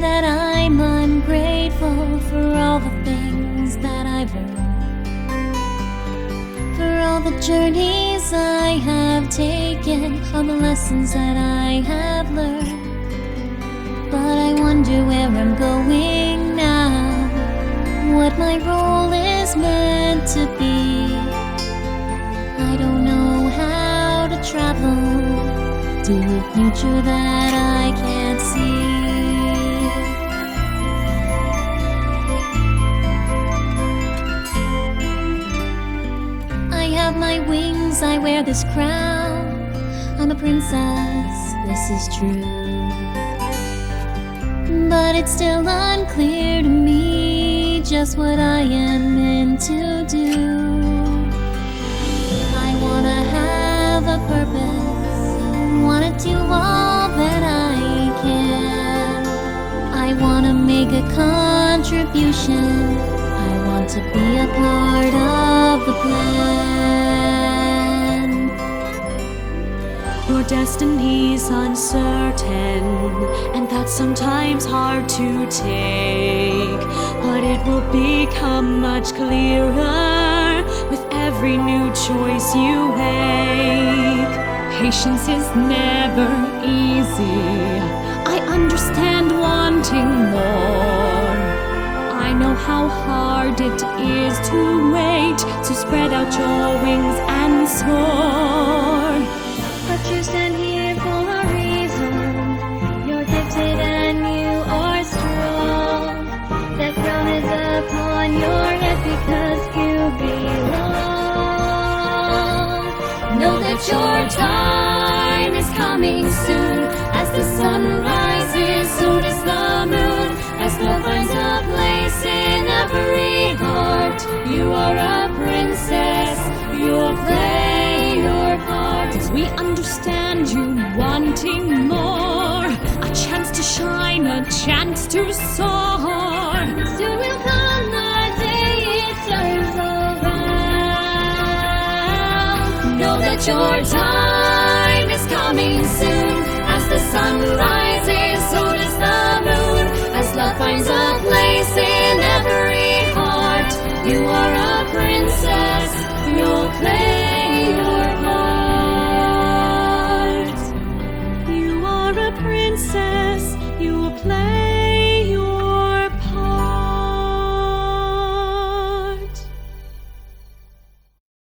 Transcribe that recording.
that I'm ungrateful for all the things that I've learned, for all the journeys I have taken, all the lessons that I have learned. But I wonder where I'm going now, what my role is meant to be. I don't know how to travel to a future that I can't see. I have my wings, I wear this crown. I'm a princess, this is true. But it's still unclear to me just what I am meant to do. I wanna have a purpose, wanna do all that I can. I wanna make a contribution, I want to be a part of the plan. Your destiny's uncertain, and that's sometimes hard to take, but it will become much clearer with every new choice you make. Patience is never easy, I understand wanting more. I know how hard it is to wait, to spread out your wings and soar. But you stand here for a reason. You're gifted and you are strong. That crown is upon your head because you belong. Know that your time is coming soon. As the sun rises, so does the moon. As love finds a place in every heart, you are a princess, you'll play your part. We understand you wanting more, a chance to shine, a chance to soar. Soon will come the day it turns around. Know that your time is coming soon. As the sun rises, so does the moon. As love finds a place in every heart, you